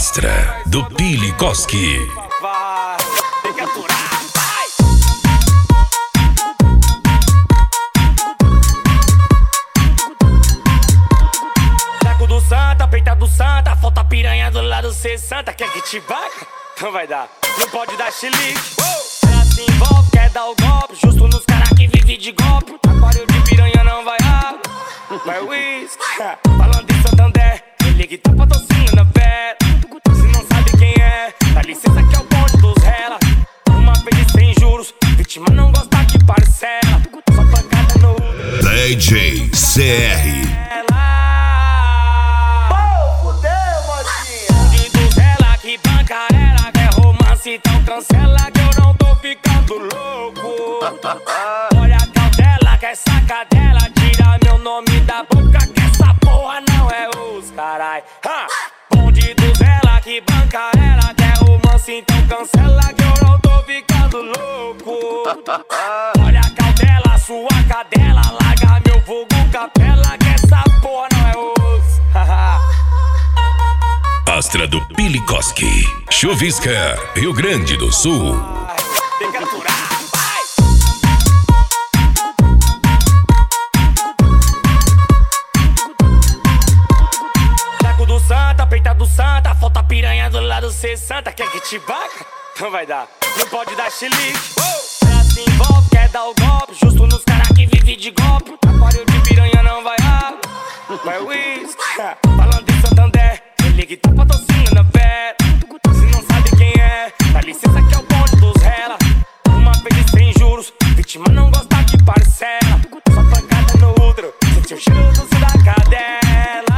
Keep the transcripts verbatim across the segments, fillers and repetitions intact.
Astra, do Pilikoski. Vai, tem que aturar, vai! Saco do Santa, peita do Santa, falta piranha do lado cê santa. Quer que te vaca? Então vai dar, não pode dar chilique. Ela se envolve, quer dar o golpe, justo nos caras que vive de golpe. Aquário de piranha não vai ar, vai whisky. Falando de Santander, ele que tá patrocinando a vera. Se não sabe quem é, dá licença que é o bonde dos rela. Uma vez sem juros, vítima não gosta que parcela. Só pancada no D J C R. Então cancela que eu não tô ficando louco. Olha a cautela que essa cadela tira meu nome da boca, que essa porra não é os carai. Ha! Bonde do Zela que banca ela, quer romance, então cancela que eu não tô ficando louco. Olha a cautela, sua cadela, larga meu vulgo capela, que essa porra não é os. Astra do Pilikoski, Chuvisca, Rio Grande do Sul. Tem que aturar, vai! Saco do Santa, peita do Santa, falta piranha do lado cê santa. Quer que te vaca? Então vai dar, não pode dar chilique. Ela se envolve, quer dar o golpe, justo nos caras que vive de golpe. Aquário de piranha não vai ar, vai whisky. Falando de Santander, ele que tá patrocinando a vera. Se não sabe quem é, dá licença que é o bonde dos rela. Uma vez sem juros, vítima não gosta que parcela. Só pancada no útero, sente o cheiro doce da cadela.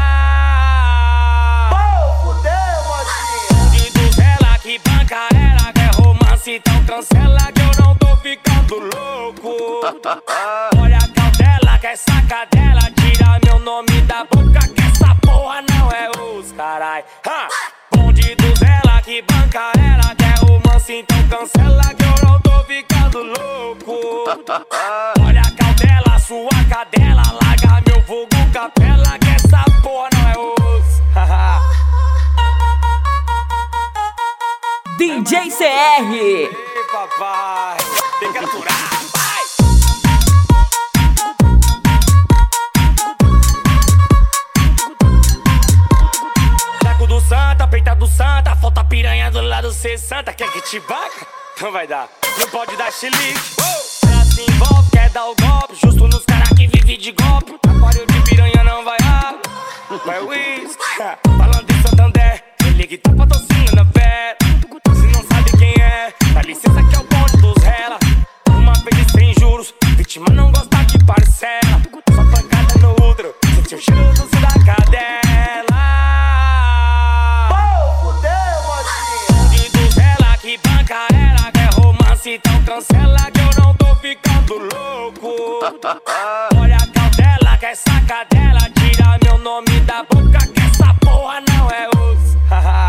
Pô, fudeu, mocinha! Bonde dos rela que banca ela, quer romance, então cancela que eu não tô ficando louco. Olha a cautela que essa cadela tira meu nome da boca, que essa porra não é os carai. Ha! Bonde do Zela que banca ela, quer romance, então cancela que eu não tô ficando louco. Olha a cautela, sua cadela, larga meu vulgo capela, que essa porra não é os. D J C R. Ei, papai, tem que aturar, vai! Saco do Santa, peita do Santa, falta piranha do lado cê santa. Quer que te vaca? Então vai dar, não pode dar chilique. Ela se envolve, quer dar o golpe, justo nos caras que vive de golpe. Aquário de piranha não vai ar, vai whisky. Falando de Santander, ele que tá patrocinando a vera. Se não sabe quem é, dá licença que é o bonde dos rela. Uma vez sem juros, vítima não gosta que parcela. Só pancada no útero, sente o cheiro doce da cadela. Pô, fudeu, mocinha! Bonde dos rela que banca ela, quer romance, então cancela que eu não tô ficando louco. Olha a cautela que essa cadela tira meu nome da boca, que essa porra não é os.